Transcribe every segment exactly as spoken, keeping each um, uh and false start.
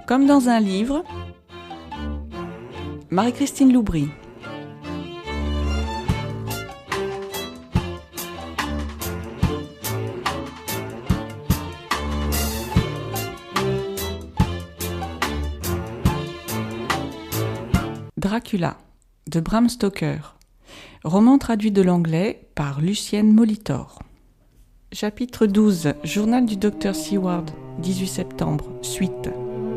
Comme dans un livre, Marie-Christine Loubry. Dracula, de Bram Stoker. Roman traduit de l'anglais par Lucienne Molitor. Chapitre douze. Journal du docteur Seward, dix-huit septembre, suite.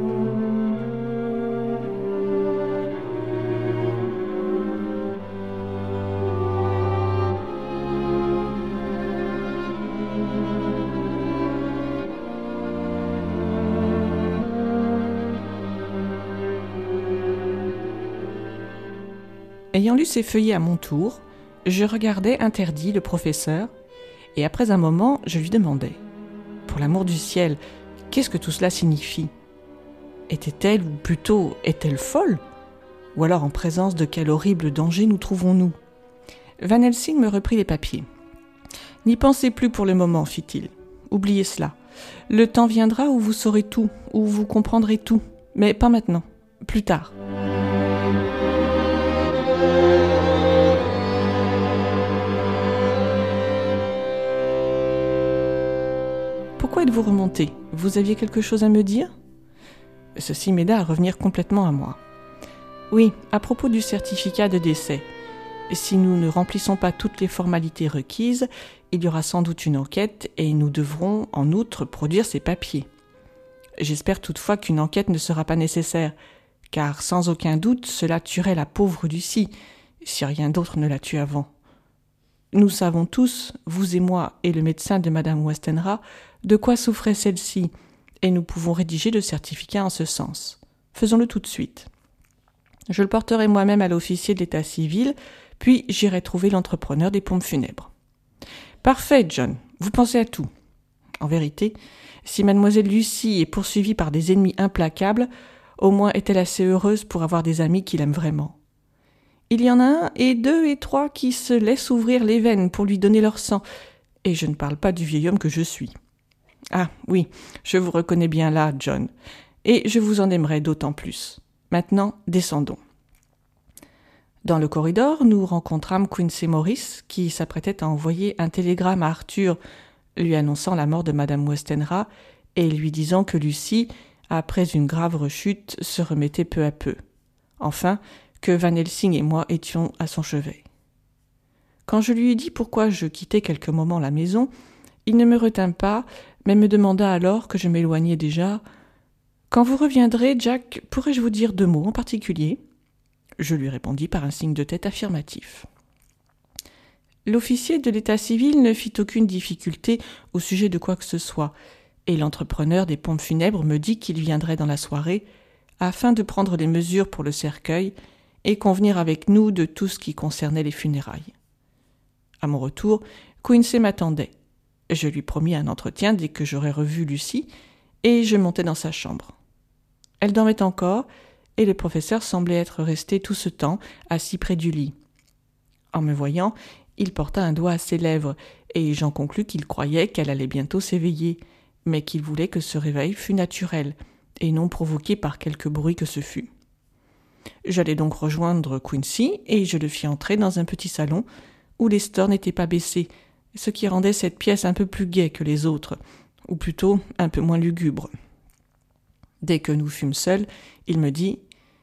Ayant lu ces feuillets à mon tour, je regardais interdit le professeur, et après un moment, je lui demandais « Pour l'amour du ciel, qu'est-ce que tout cela signifie ? Était-elle, ou plutôt, est-elle folle ? Ou alors en présence de quel horrible danger nous trouvons-nous » Van Helsing me reprit les papiers. « N'y pensez plus pour le moment, fit-il. Oubliez cela. Le temps viendra où vous saurez tout, où vous comprendrez tout, mais pas maintenant, plus tard. » Pourquoi êtes-vous remonté ? Vous aviez quelque chose à me dire ? Ceci m'aida à revenir complètement à moi. Oui, à propos du certificat de décès. Si nous ne remplissons pas toutes les formalités requises, il y aura sans doute une enquête et nous devrons, en outre, produire ces papiers. J'espère toutefois qu'une enquête ne sera pas nécessaire, car sans aucun doute, cela tuerait la pauvre Lucie, si rien d'autre ne la tue avant. Nous savons tous, vous et moi et le médecin de Madame Westenra, de quoi souffrait celle-ci, et nous pouvons rédiger le certificat en ce sens. Faisons-le tout de suite. Je le porterai moi-même à l'officier de l'état civil, puis j'irai trouver l'entrepreneur des pompes funèbres. Parfait, John, vous pensez à tout. En vérité, si mademoiselle Lucie est poursuivie par des ennemis implacables, au moins est-elle assez heureuse pour avoir des amis qui l'aiment vraiment. Il y en a un et deux et trois qui se laissent ouvrir les veines pour lui donner leur sang, et je ne parle pas du vieil homme que je suis. Ah oui, je vous reconnais bien là, John, et je vous en aimerai d'autant plus. Maintenant, descendons. Dans le corridor, nous rencontrâmes Quincey Morris, qui s'apprêtait à envoyer un télégramme à Arthur, lui annonçant la mort de Madame Westenra et lui disant que Lucie, après une grave rechute, se remettait peu à peu. Enfin, que Van Helsing et moi étions à son chevet. Quand je lui ai dit pourquoi je quittais quelques moments la maison, il ne me retint pas, mais me demanda alors que je m'éloignais déjà « Quand vous reviendrez, Jack, pourrais-je vous dire deux mots en particulier ?» Je lui répondis par un signe de tête affirmatif. L'officier de l'état civil ne fit aucune difficulté au sujet de quoi que ce soit, et l'entrepreneur des pompes funèbres me dit qu'il viendrait dans la soirée afin de prendre les mesures pour le cercueil et convenir avec nous de tout ce qui concernait les funérailles. À mon retour, Quincey m'attendait. Je lui promis un entretien dès que j'aurais revu Lucie, et je montai dans sa chambre. Elle dormait encore, et le professeur semblait être resté tout ce temps assis près du lit. En me voyant, il porta un doigt à ses lèvres, et j'en conclus qu'il croyait qu'elle allait bientôt s'éveiller, mais qu'il voulait que ce réveil fût naturel, et non provoqué par quelque bruit que ce fût. J'allai donc rejoindre Quincey, et je le fis entrer dans un petit salon où les stores n'étaient pas baissés, ce qui rendait cette pièce un peu plus gaie que les autres, ou plutôt un peu moins lugubre. Dès que nous fûmes seuls, il me dit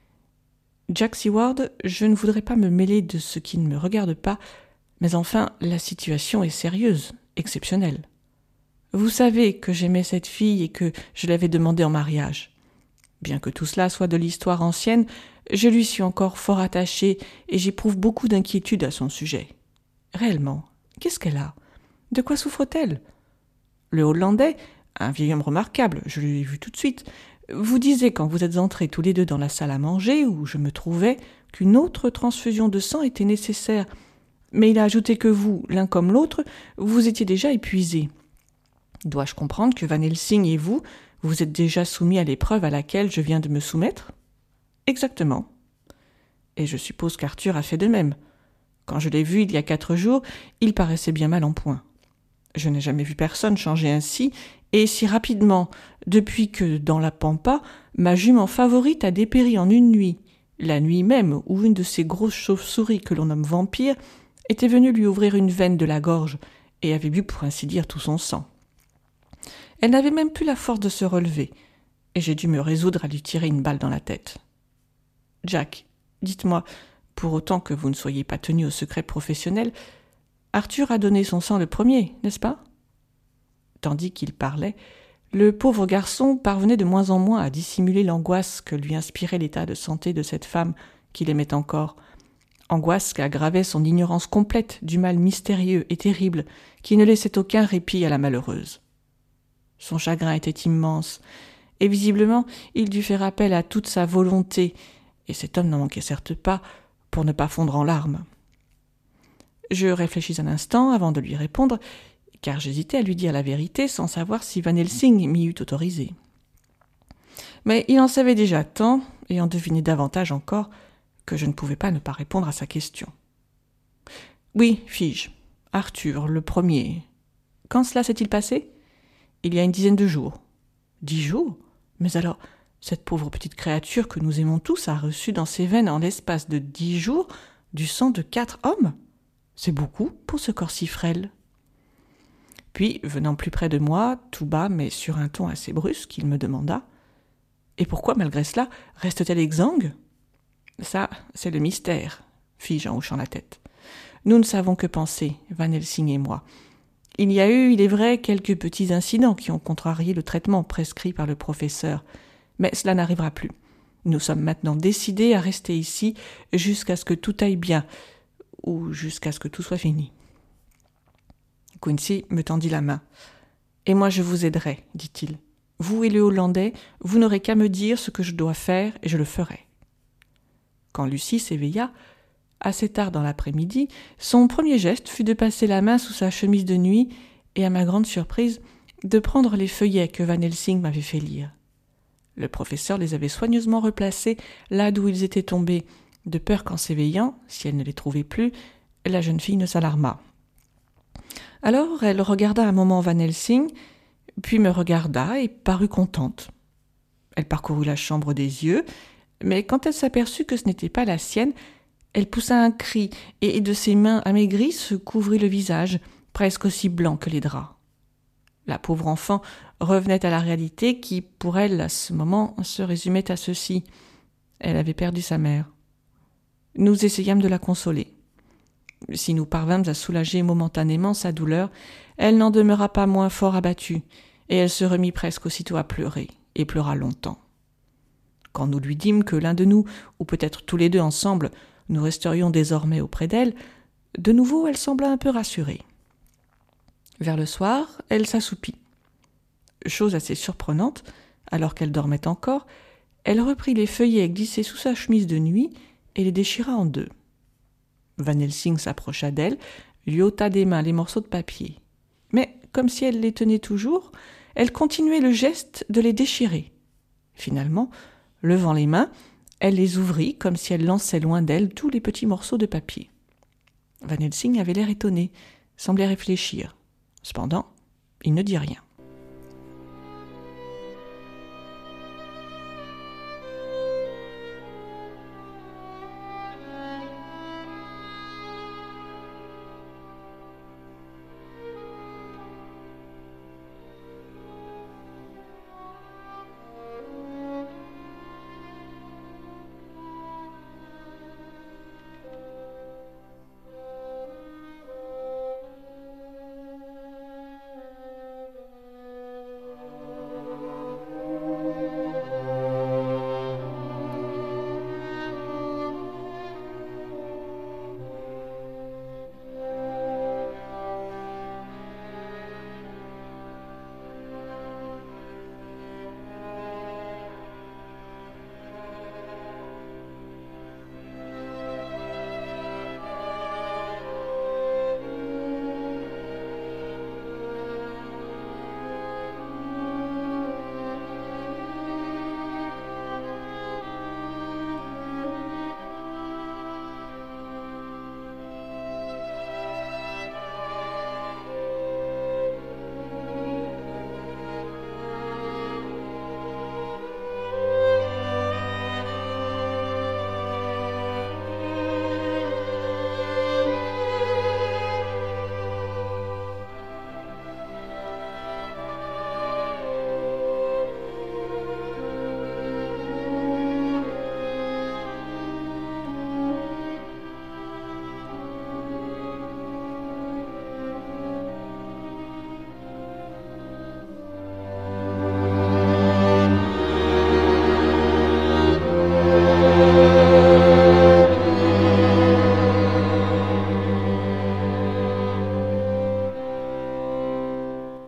« Jack Seward, je ne voudrais pas me mêler de ce qui ne me regarde pas, mais enfin, la situation est sérieuse, exceptionnelle. Vous savez que j'aimais cette fille et que je l'avais demandée en mariage. Bien que tout cela soit de l'histoire ancienne, je lui suis encore fort attaché et j'éprouve beaucoup d'inquiétude à son sujet. Réellement, qu'est-ce qu'elle a ? De quoi souffre-t-elle ? Le Hollandais, un vieil homme remarquable, je l'ai vu tout de suite, vous disait quand vous êtes entrés tous les deux dans la salle à manger où je me trouvais qu'une autre transfusion de sang était nécessaire, mais il a ajouté que vous, l'un comme l'autre, vous étiez déjà épuisés. Dois-je comprendre que Van Helsing et vous, vous êtes déjà soumis à l'épreuve à laquelle je viens de me soumettre ? Exactement. Et je suppose qu'Arthur a fait de même. Quand je l'ai vu il y a quatre jours, il paraissait bien mal en point. Je n'ai jamais vu personne changer ainsi, et si rapidement, depuis que, dans la pampa, ma jument favorite a dépéri en une nuit, la nuit même où une de ces grosses chauves-souris que l'on nomme vampires était venue lui ouvrir une veine de la gorge et avait bu pour ainsi dire tout son sang. Elle n'avait même plus la force de se relever, et j'ai dû me résoudre à lui tirer une balle dans la tête. Jack, dites-moi, pour autant que vous ne soyez pas tenu au secret professionnel, Arthur a donné son sang le premier, n'est-ce pas ? Tandis qu'il parlait, le pauvre garçon parvenait de moins en moins à dissimuler l'angoisse que lui inspirait l'état de santé de cette femme qu'il aimait encore, angoisse qu'aggravait son ignorance complète du mal mystérieux et terrible qui ne laissait aucun répit à la malheureuse. Son chagrin était immense, et visiblement il dut faire appel à toute sa volonté, et cet homme n'en manquait certes pas, pour ne pas fondre en larmes. Je réfléchis un instant avant de lui répondre, car j'hésitais à lui dire la vérité sans savoir si Van Helsing m'y eût autorisé. Mais il en savait déjà tant, et en devinait davantage encore, que je ne pouvais pas ne pas répondre à sa question. « Oui, fis-je, Arthur, le premier. Quand cela s'est-il passé ? Il y a une dizaine de jours. »« Dix jours ? Mais alors, cette pauvre petite créature que nous aimons tous a reçu dans ses veines en l'espace de dix jours du sang de quatre hommes ? C'est beaucoup pour ce corps si frêle. » Puis, venant plus près de moi, tout bas, mais sur un ton assez brusque, il me demanda « Et pourquoi, malgré cela, reste-t-elle exsangue ?»« Ça, c'est le mystère, » fis-je en hochant la tête. « Nous ne savons que penser, Van Helsing et moi. Il y a eu, il est vrai, quelques petits incidents qui ont contrarié le traitement prescrit par le professeur, mais cela n'arrivera plus. Nous sommes maintenant décidés à rester ici jusqu'à ce que tout aille bien, ou jusqu'à ce que tout soit fini. » Quincy me tendit la main. « Et moi je vous aiderai, dit-il. Vous et le Hollandais, vous n'aurez qu'à me dire ce que je dois faire et je le ferai. » Quand Lucie s'éveilla, assez tard dans l'après-midi, son premier geste fut de passer la main sous sa chemise de nuit et, à ma grande surprise, de prendre les feuillets que Van Helsing m'avait fait lire. Le professeur les avait soigneusement replacés là d'où ils étaient tombés, de peur qu'en s'éveillant, si elle ne les trouvait plus, la jeune fille ne s'alarmât. Alors elle regarda un moment Van Helsing, puis me regarda et parut contente. Elle parcourut la chambre des yeux, mais quand elle s'aperçut que ce n'était pas la sienne, elle poussa un cri et de ses mains amaigries se couvrit le visage, presque aussi blanc que les draps. La pauvre enfant revenait à la réalité qui, pour elle, à ce moment, se résumait à ceci. Elle avait perdu sa mère. Nous essayâmes de la consoler. Si nous parvînmes à soulager momentanément sa douleur, elle n'en demeura pas moins fort abattue, et elle se remit presque aussitôt à pleurer, et pleura longtemps. Quand nous lui dîmes que l'un de nous, ou peut-être tous les deux ensemble, nous resterions désormais auprès d'elle, de nouveau elle sembla un peu rassurée. Vers le soir, elle s'assoupit. Chose assez surprenante, alors qu'elle dormait encore, elle reprit les feuillets glissés sous sa chemise de nuit et les déchira en deux. Van Helsing s'approcha d'elle, lui ôta des mains les morceaux de papier. Mais, comme si elle les tenait toujours, elle continuait le geste de les déchirer. Finalement, levant les mains, elle les ouvrit comme si elle lançait loin d'elle tous les petits morceaux de papier. Van Helsing avait l'air étonné, semblait réfléchir. Cependant, il ne dit rien.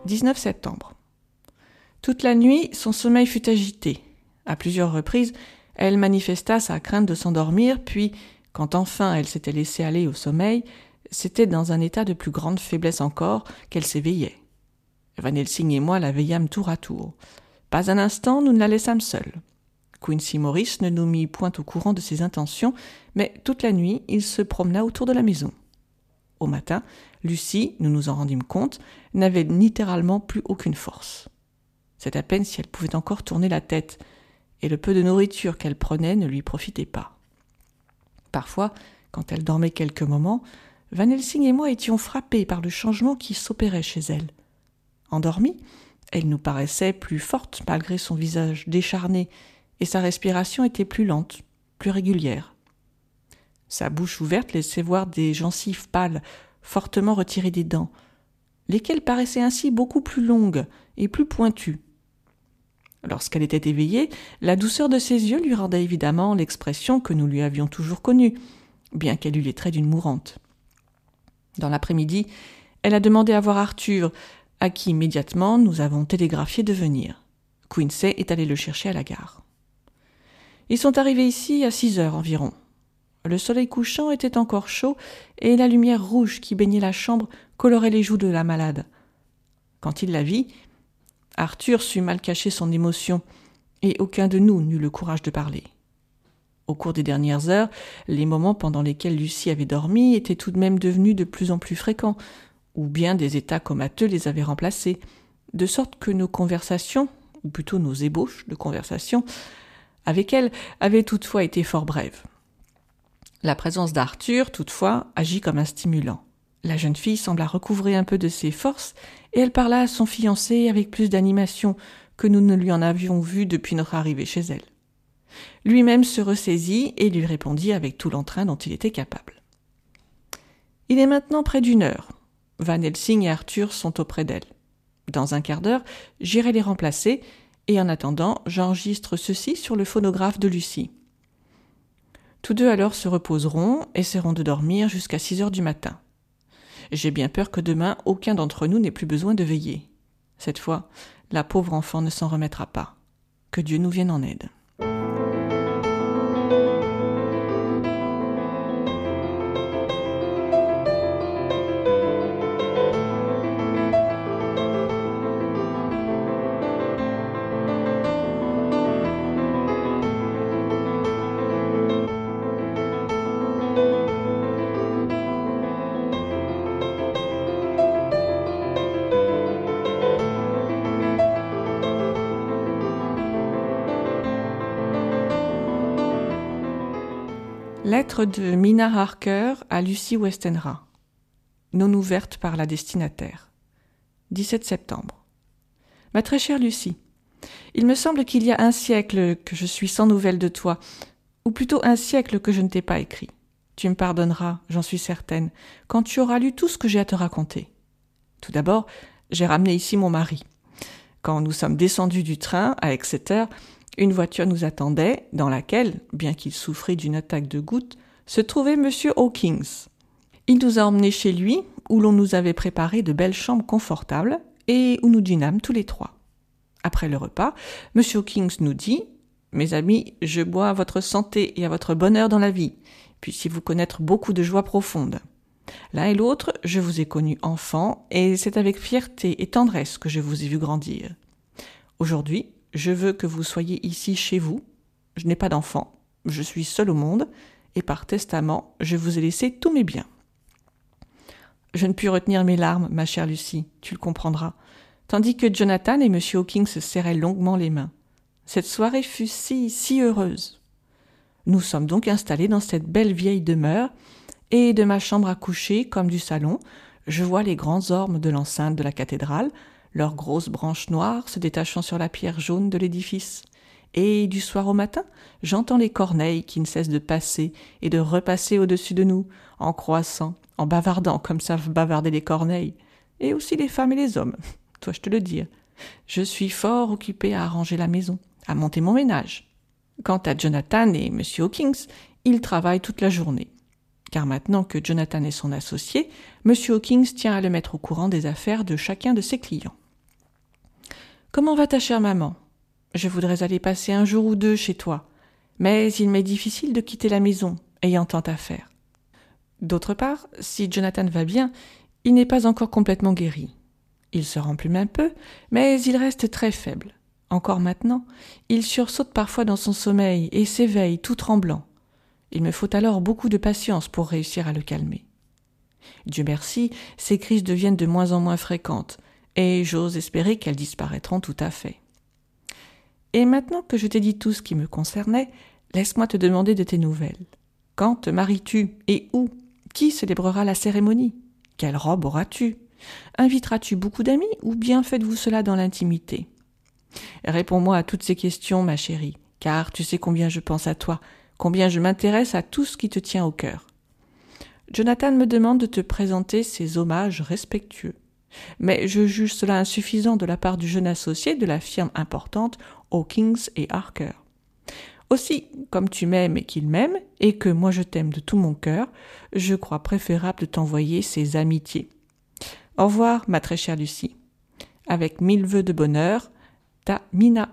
dix-neuf septembre. Toute la nuit, son sommeil fut agité. À plusieurs reprises, elle manifesta sa crainte de s'endormir, puis, quand enfin elle s'était laissée aller au sommeil, c'était dans un état de plus grande faiblesse encore qu'elle s'éveillait. Van Helsing et moi la veillâmes tour à tour. Pas un instant nous ne la laissâmes seule. Quincy Morris ne nous mit point au courant de ses intentions, mais toute la nuit il se promena autour de la maison. Au matin, Lucie, nous nous en rendîmes compte, n'avait littéralement plus aucune force. C'est à peine si elle pouvait encore tourner la tête, et le peu de nourriture qu'elle prenait ne lui profitait pas. Parfois, quand elle dormait quelques moments, Van Helsing et moi étions frappés par le changement qui s'opérait chez elle. Endormie, elle nous paraissait plus forte malgré son visage décharné, et sa respiration était plus lente, plus régulière. Sa bouche ouverte laissait voir des gencives pâles, fortement retirées des dents, lesquelles paraissaient ainsi beaucoup plus longues et plus pointues. Lorsqu'elle était éveillée, la douceur de ses yeux lui rendait évidemment l'expression que nous lui avions toujours connue, bien qu'elle eût les traits d'une mourante. Dans l'après-midi, elle a demandé à voir Arthur, à qui immédiatement nous avons télégraphié de venir. Quincy est allé le chercher à la gare. Ils sont arrivés ici à six heures environ. Le soleil couchant était encore chaud et la lumière rouge qui baignait la chambre colorait les joues de la malade. Quand il la vit, Arthur sut mal cacher son émotion et aucun de nous n'eut le courage de parler. Au cours des dernières heures, les moments pendant lesquels Lucie avait dormi étaient tout de même devenus de plus en plus fréquents, ou bien des états comateux les avaient remplacés, de sorte que nos conversations, ou plutôt nos ébauches de conversation, avec elle avaient toutefois été fort brèves. La présence d'Arthur, toutefois, agit comme un stimulant. La jeune fille sembla recouvrer un peu de ses forces et elle parla à son fiancé avec plus d'animation que nous ne lui en avions vu depuis notre arrivée chez elle. Lui-même se ressaisit et lui répondit avec tout l'entrain dont il était capable. Il est maintenant près d'une heure. Van Helsing et Arthur sont auprès d'elle. Dans un quart d'heure, j'irai les remplacer et en attendant, j'enregistre ceci sur le phonographe de Lucie. Tous deux alors se reposeront, essaieront de dormir jusqu'à six heures du matin. J'ai bien peur que demain, aucun d'entre nous n'ait plus besoin de veiller. Cette fois, la pauvre enfant ne s'en remettra pas. Que Dieu nous vienne en aide. Lettre de Mina Harker à Lucie Westenra. Non ouverte par la destinataire. dix-sept septembre. Ma très chère Lucie, il me semble qu'il y a un siècle que je suis sans nouvelles de toi, ou plutôt un siècle que je ne t'ai pas écrit. Tu me pardonneras, j'en suis certaine, quand tu auras lu tout ce que j'ai à te raconter. Tout d'abord, j'ai ramené ici mon mari. Quand nous sommes descendus du train à Exeter, une voiture nous attendait, dans laquelle, bien qu'il souffrît d'une attaque de goutte, se trouvait M. Hawkins. Il nous a emmenés chez lui, où l'on nous avait préparé de belles chambres confortables, et où nous dînâmes tous les trois. Après le repas, M. Hawkins nous dit « Mes amis, je bois à votre santé et à votre bonheur dans la vie, puissiez vous connaître beaucoup de joie profonde. L'un et l'autre, je vous ai connus enfants, et c'est avec fierté et tendresse que je vous ai vu grandir. Aujourd'hui, je veux que vous soyez ici chez vous. Je n'ai pas d'enfant, je suis seul au monde, et par testament, je vous ai laissé tous mes biens. » Je ne puis retenir mes larmes, ma chère Lucie, tu le comprendras, tandis que Jonathan et M. Hawkins se serraient longuement les mains. Cette soirée fut si, si heureuse. Nous sommes donc installés dans cette belle vieille demeure, et de ma chambre à coucher, comme du salon, je vois les grands ormes de l'enceinte de la cathédrale, leurs grosses branches noires se détachant sur la pierre jaune de l'édifice. Et du soir au matin, j'entends les corneilles qui ne cessent de passer et de repasser au-dessus de nous, en croissant, en bavardant comme savent bavarder les corneilles, et aussi les femmes et les hommes, dois-je te le dire. Je suis fort occupé à arranger la maison, à monter mon ménage. Quant à Jonathan et M. Hawkins, ils travaillent toute la journée. Car maintenant que Jonathan est son associé, M. Hawkins tient à le mettre au courant des affaires de chacun de ses clients. Comment va ta chère maman ? Je voudrais aller passer un jour ou deux chez toi, mais il m'est difficile de quitter la maison, ayant tant à faire. » D'autre part, si Jonathan va bien, il n'est pas encore complètement guéri. Il se remplume un peu, mais il reste très faible. Encore maintenant, il sursaute parfois dans son sommeil et s'éveille tout tremblant. Il me faut alors beaucoup de patience pour réussir à le calmer. Dieu merci, ces crises deviennent de moins en moins fréquentes, et j'ose espérer qu'elles disparaîtront tout à fait. Et maintenant que je t'ai dit tout ce qui me concernait, laisse-moi te demander de tes nouvelles. Quand te maries-tu et où ? Qui célébrera la cérémonie ? Quelle robe auras-tu ? Inviteras-tu beaucoup d'amis ou bien faites-vous cela dans l'intimité ? Réponds-moi à toutes ces questions, ma chérie, car tu sais combien je pense à toi, combien je m'intéresse à tout ce qui te tient au cœur. Jonathan me demande de te présenter ses hommages respectueux, mais je juge cela insuffisant de la part du jeune associé de la firme importante Hawkins et Harker. Aussi, comme tu m'aimes et qu'il m'aime, et que moi je t'aime de tout mon cœur, je crois préférable de t'envoyer ses amitiés. Au revoir, ma très chère Lucie. Avec mille vœux de bonheur, ta Mina.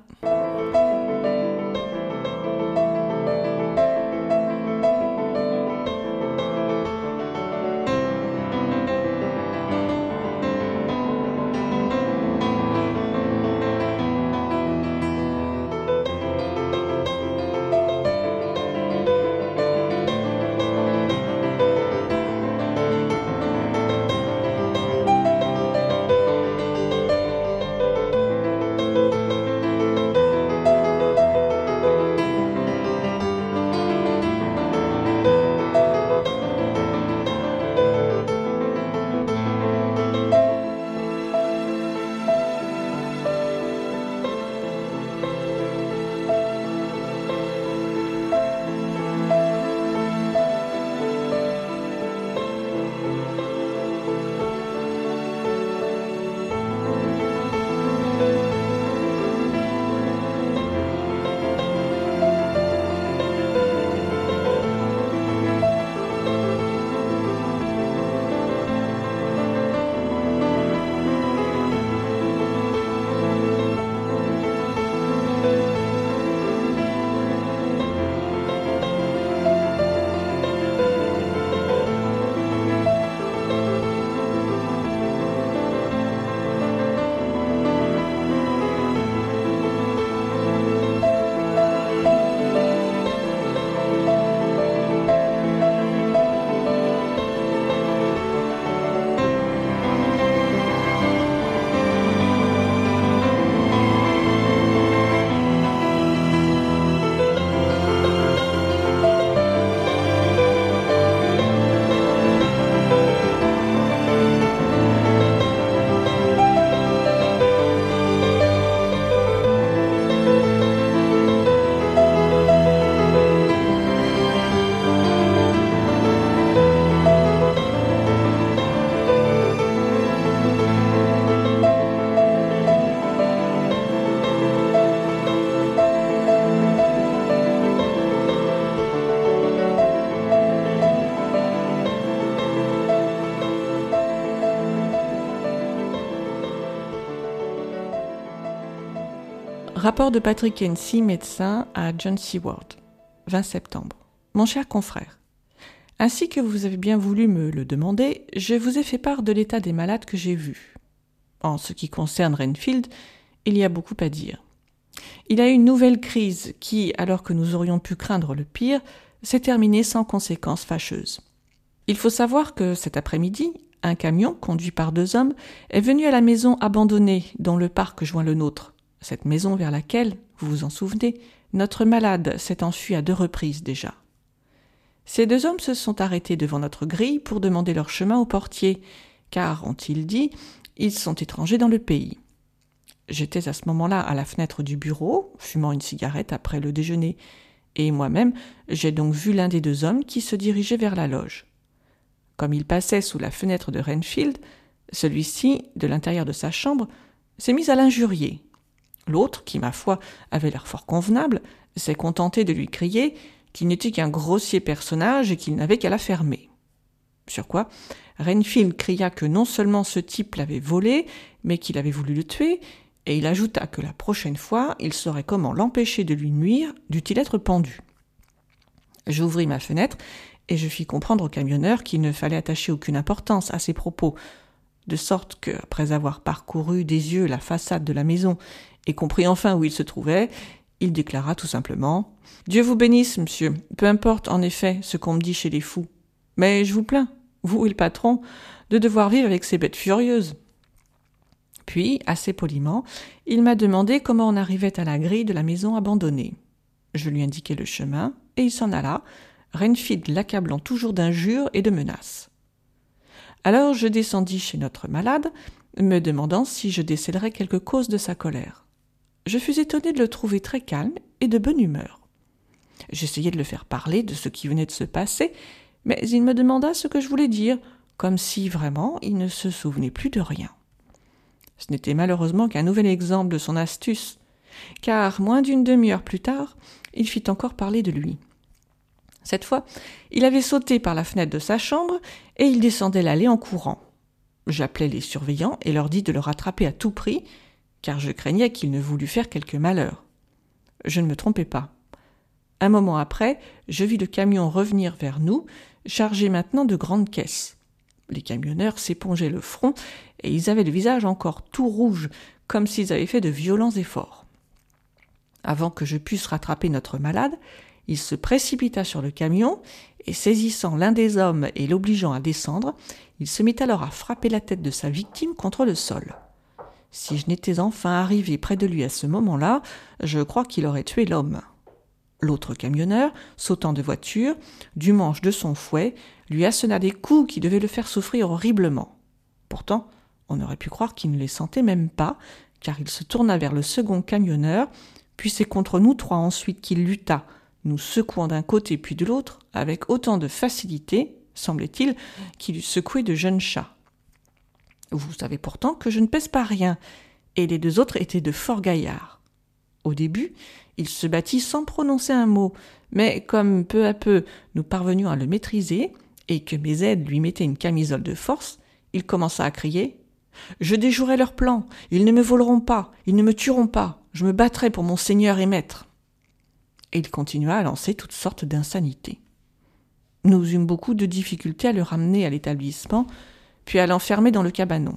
Rapport de Patrick Hennessy, médecin, à John Seward, vingt septembre. Mon cher confrère, ainsi que vous avez bien voulu me le demander, je vous ai fait part de l'état des malades que j'ai vus. En ce qui concerne Renfield, il y a beaucoup à dire. Il a eu une nouvelle crise qui, alors que nous aurions pu craindre le pire, s'est terminée sans conséquences fâcheuses. Il faut savoir que cet après-midi, un camion conduit par deux hommes est venu à la maison abandonnée dont le parc joint le nôtre. Cette maison vers laquelle, vous vous en souvenez, notre malade s'est enfui à deux reprises déjà. Ces deux hommes se sont arrêtés devant notre grille pour demander leur chemin au portier, car, ont-ils dit, ils sont étrangers dans le pays. J'étais à ce moment-là à la fenêtre du bureau, fumant une cigarette après le déjeuner, et moi-même, j'ai donc vu l'un des deux hommes qui se dirigeait vers la loge. Comme il passait sous la fenêtre de Renfield, celui-ci, de l'intérieur de sa chambre, s'est mis à l'injurier. L'autre, qui, ma foi, avait l'air fort convenable, s'est contenté de lui crier qu'il n'était qu'un grossier personnage et qu'il n'avait qu'à la fermer. Sur quoi, Renfield cria que non seulement ce type l'avait volé, mais qu'il avait voulu le tuer, Et il ajouta que la prochaine fois, il saurait comment l'empêcher de lui nuire, dût-il être pendu. J'ouvris ma fenêtre et je fis comprendre au camionneur qu'il ne fallait attacher aucune importance à ses propos, de sorte que, après avoir parcouru des yeux la façade de la maison et compris enfin où il se trouvait, il déclara tout simplement « Dieu vous bénisse, monsieur, peu importe en effet ce qu'on me dit chez les fous, mais je vous plains, vous et le patron, de devoir vivre avec ces bêtes furieuses. » Puis, assez poliment, il m'a demandé comment on arrivait à la grille de la maison abandonnée. Je lui indiquai le chemin, et il s'en alla, Renfield l'accablant toujours d'injures et de menaces. Alors je descendis chez notre malade, me demandant si je décèlerais quelque cause de sa colère. Je fus étonné de le trouver très calme et de bonne humeur. J'essayai de le faire parler de ce qui venait de se passer, mais il me demanda ce que je voulais dire, comme si vraiment il ne se souvenait plus de rien. Ce n'était malheureusement qu'un nouvel exemple de son astuce, car moins d'une demi-heure plus tard, il fit encore parler de lui. Cette fois, il avait sauté par la fenêtre de sa chambre et il descendait l'allée en courant. J'appelai les surveillants et leur dis de le rattraper à tout prix, car je craignais qu'il ne voulût faire quelque malheur. Je ne me trompais pas. Un moment après, je vis le camion revenir vers nous, chargé maintenant de grandes caisses. Les camionneurs s'épongeaient le front et ils avaient le visage encore tout rouge, comme s'ils avaient fait de violents efforts. Avant que je pusse rattraper notre malade, il se précipita sur le camion et, saisissant l'un des hommes et l'obligeant à descendre, il se mit alors à frapper la tête de sa victime contre le sol. Si je n'étais enfin arrivé près de lui à ce moment-là, je crois qu'il aurait tué l'homme. L'autre camionneur, sautant de voiture, du manche de son fouet, lui assena des coups qui devaient le faire souffrir horriblement. Pourtant, on aurait pu croire qu'il ne les sentait même pas, car il se tourna vers le second camionneur, puis c'est contre nous trois ensuite qu'il lutta, nous secouant d'un côté puis de l'autre, avec autant de facilité, semblait-il, qu'il eût secoué de jeunes chats. Vous savez pourtant que je ne pèse pas rien, et les deux autres étaient de forts gaillards. Au début, il se battit sans prononcer un mot, mais comme peu à peu nous parvenions à le maîtriser, et que mes aides lui mettaient une camisole de force, il commença à crier « Je déjouerai leur plan, ils ne me voleront pas, ils ne me tueront pas, je me battrai pour mon seigneur et maître. » Et il continua à lancer toutes sortes d'insanités. Nous eûmes beaucoup de difficultés à le ramener à l'établissement, puis à l'enfermer dans le cabanon.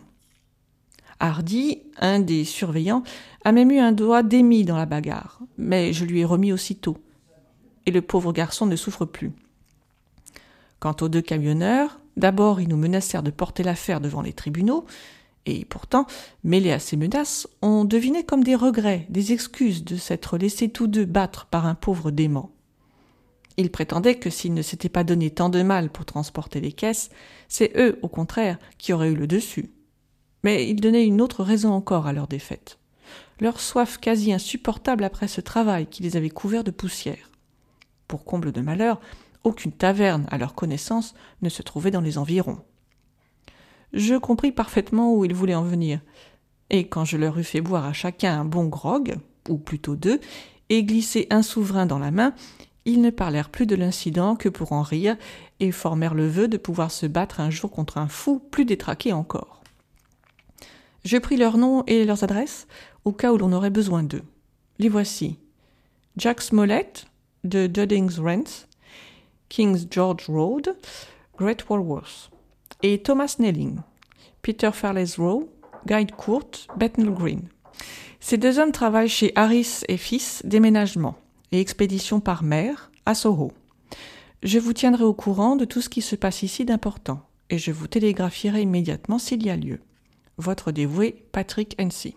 Hardy, un des surveillants, a même eu un doigt d'émis dans la bagarre, mais je lui ai remis aussitôt, et le pauvre garçon ne souffre plus. Quant aux deux camionneurs, d'abord ils nous menacèrent de porter l'affaire devant les tribunaux, et pourtant, mêlés à ces menaces, on devinait comme des regrets, des excuses de s'être laissés tous deux battre par un pauvre dément. Ils prétendaient que s'ils ne s'étaient pas donné tant de mal pour transporter les caisses, c'est eux, au contraire, qui auraient eu le dessus. Mais ils donnaient une autre raison encore à leur défaite. Leur soif quasi insupportable après ce travail qui les avait couverts de poussière. Pour comble de malheur, aucune taverne, à leur connaissance, ne se trouvait dans les environs. Je compris parfaitement où ils voulaient en venir, et quand je leur eus fait boire à chacun un bon grog, ou plutôt deux, et glissé un souverain dans la main, ils ne parlèrent plus de l'incident que pour en rire, et formèrent le vœu de pouvoir se battre un jour contre un fou plus détraqué encore. Je pris leurs noms et leurs adresses, au cas où l'on aurait besoin d'eux. Les voici. Jack Smollett, de Dudding's Rents, King's George Road, Great Walworth, et Thomas Snelling, Peter Farley's Row, Guide Court, Bethnal Green. Ces deux hommes travaillent chez Harris et Fils Déménagement et Expédition par mer à Soho. Je vous tiendrai au courant de tout ce qui se passe ici d'important, et je vous télégraphierai immédiatement s'il y a lieu. Votre dévoué Patrick Hensey.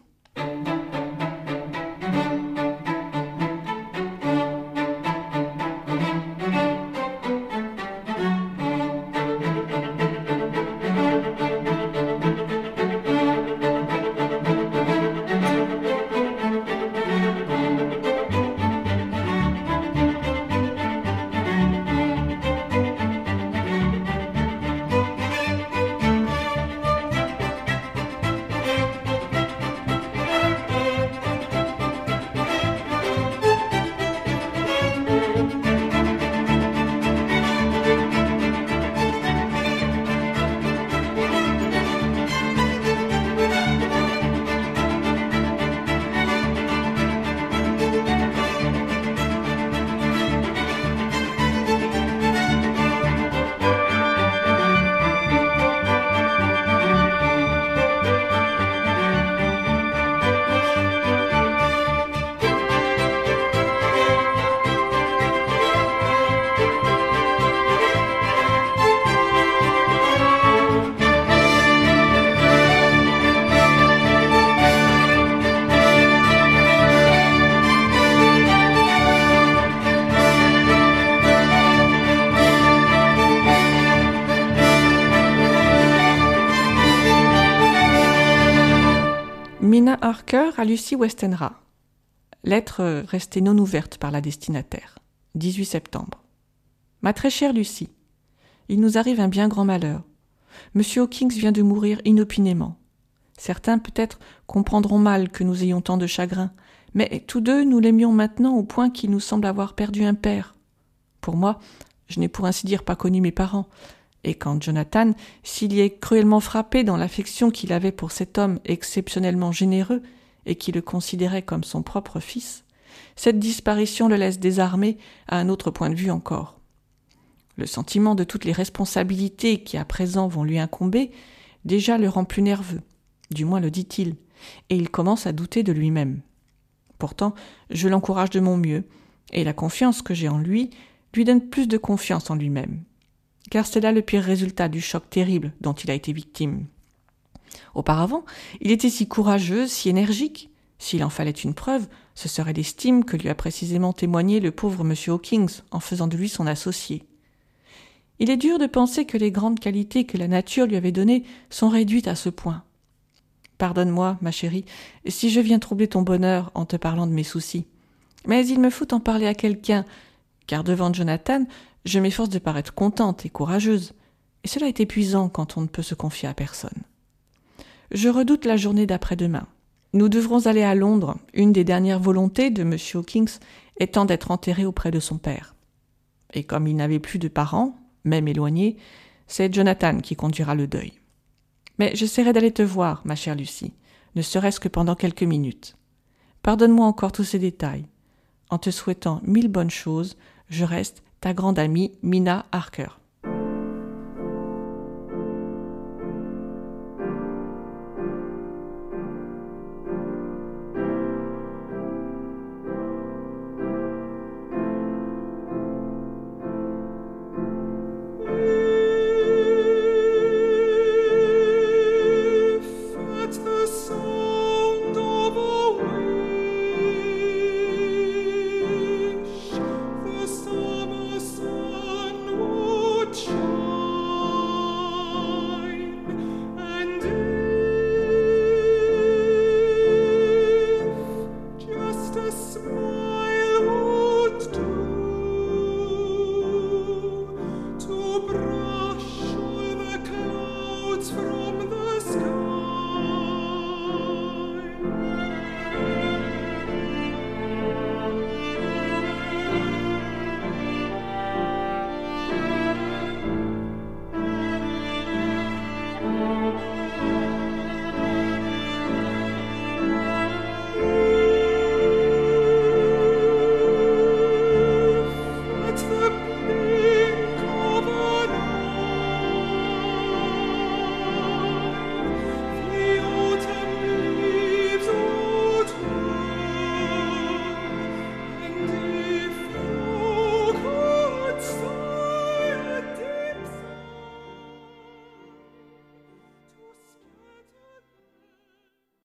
Mina Harker à Lucy Westenra. Lettre restée non ouverte par la destinataire. dix-huit septembre. Ma très chère Lucie, il nous arrive un bien grand malheur. Monsieur Hawkins vient de mourir inopinément. Certains, peut-être, comprendront mal que nous ayons tant de chagrin, mais tous deux, nous l'aimions maintenant au point qu'il nous semble avoir perdu un père. Pour moi, je n'ai pour ainsi dire pas connu mes parents, et quand Jonathan, s'il y est cruellement frappé dans l'affection qu'il avait pour cet homme exceptionnellement généreux et qui le considérait comme son propre fils, cette disparition le laisse désarmé à un autre point de vue encore. Le sentiment de toutes les responsabilités qui à présent vont lui incomber déjà le rend plus nerveux, du moins le dit-il, et il commence à douter de lui-même. Pourtant, je l'encourage de mon mieux, et la confiance que j'ai en lui lui donne plus de confiance en lui-même. Car c'est là le pire résultat du choc terrible dont il a été victime. Auparavant, il était si courageux, si énergique. S'il en fallait une preuve, ce serait l'estime que lui a précisément témoigné le pauvre monsieur Hawkins en faisant de lui son associé. Il est dur de penser que les grandes qualités que la nature lui avait données sont réduites à ce point. Pardonne-moi, ma chérie, si je viens troubler ton bonheur en te parlant de mes soucis. Mais il me faut en parler à quelqu'un, car devant Jonathan, je m'efforce de paraître contente et courageuse, et cela est épuisant quand on ne peut se confier à personne. Je redoute la journée d'après-demain. Nous devrons aller à Londres, une des dernières volontés de M. Hawkins étant d'être enterré auprès de son père. Et comme il n'avait plus de parents, même éloignés, c'est Jonathan qui conduira le deuil. Mais j'essaierai d'aller te voir, ma chère Lucie, ne serait-ce que pendant quelques minutes. Pardonne-moi encore tous ces détails. En te souhaitant mille bonnes choses, je reste ta grande amie Mina Harker.